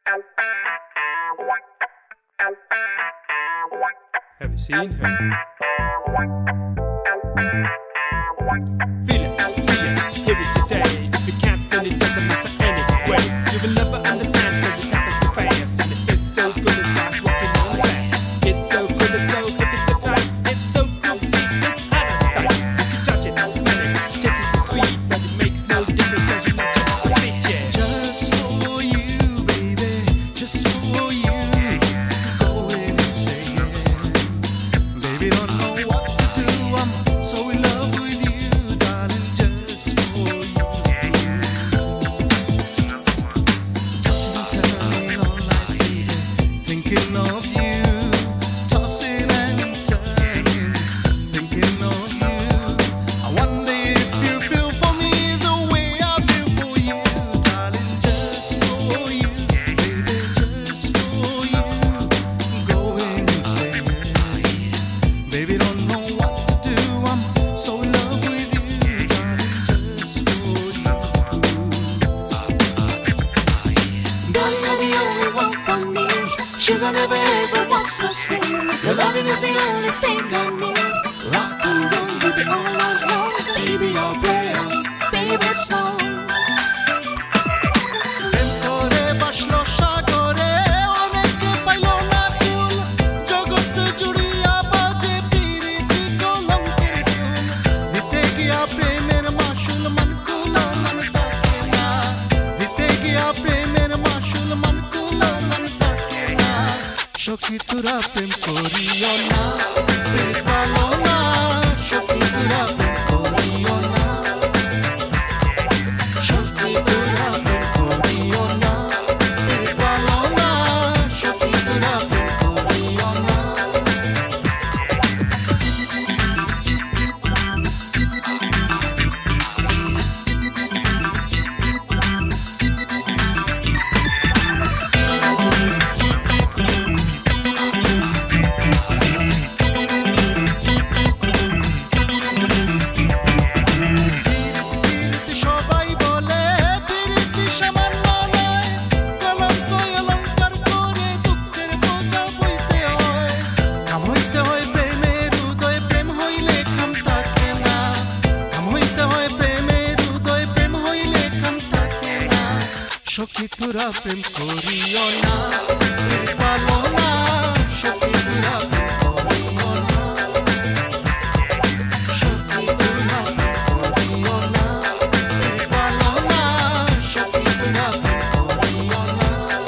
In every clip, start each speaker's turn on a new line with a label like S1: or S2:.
S1: Have you seen her? Feel it, see it, hear it today. If you can't, then it doesn't matter anyway. You will never understand cause it happens so fast. And it feels so good, it's like walking on back. It's so good, it's so hip, it's so tight. It's so groovy, it's out of sight. You can touch it, smell it, taste it so sweet. But it makes no difference cause you're not just a fit, yeah.
S2: Just for you, baby, just for you. Go in and say yeah. Baby, don't know what to do. I'm so in love with you, darling, just for you. Tossing and turning all night, baby, thinking of you. Tossing and turning, thinking of you. I wonder if you feel for me the way I feel for you, darling, just for you, baby, just for you. Go in and say yeah. Baby, don't know what to do. I'm so in love with you, darling, just for you.
S3: Darling, you're the only one for me. Sugar never ever was so sweet. Your loving is the only thing I need. Rock and roll with the all night long. Baby, I'll play our favorite song.
S2: প্রেম করে বসলো সাগরে, অনেকে pile না কুল। জগৎ জুড়িয়া বাজে পিরিতি কলঙ্কের ধুল। দিতে গিয়া প্রেমের মাসুল মন কুলো মন থাকে না। দিতে গিয়া প্রেমের মাসুল মন কুলো মন থাকে না। সখী তোরা প্রেম করিও না, পেট ভালো না। সখী তোরা প্রেম করিও না, সখী তোরা প্রেম করিও না। পেট ভালো না, সখী তোরা প্রেম করিও না। সবাই বলে প্রীতি সামান্য নয়, কলঙ্ক অলঙ্কার করে দুঃখের বোঝা বইতে হয়। কাম হইতে হয় প্রেমের হৃদয়, প্রেম হইলে খাম থাকে না। কাম হইতে হয় প্রেমের হৃদয়, প্রেম হইলে খাম থাকে না। সখী তোরা প্রেম করিও না, পেট ভালো না। সখী তোরা প্রেম করিও না, সখী তোরা প্রেম করিও না। পেট ভালো না, সখী তোরা প্রেম করিও না।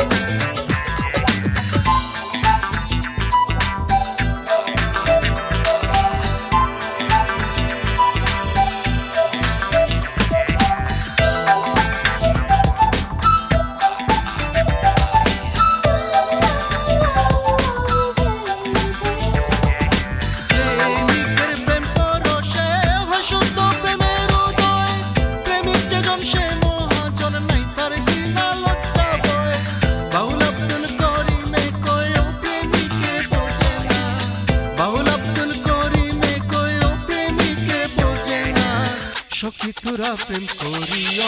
S2: প্রেমিকের প্রেম পরশে হয় শুদ্ধ প্রেমের উদয়। প্রেমিক যেজন সে মহাজন, নাই তার ঘৃণা লজ্জা ভয়। বাউল আব্দুল করিমে কয়ও প্রেমিকে বোঝে না। বাউল আব্দুল করিমে কয়ও প্রেমিকে বোঝে না। সখী তোরা প্রেম করিও